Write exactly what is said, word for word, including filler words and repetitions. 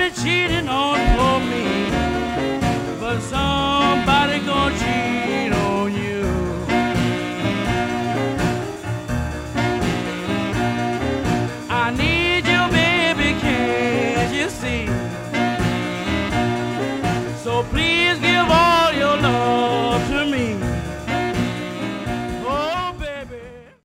somebody cheating on for me, but somebody gonna cheat on you. I need you, baby, can't you see? So please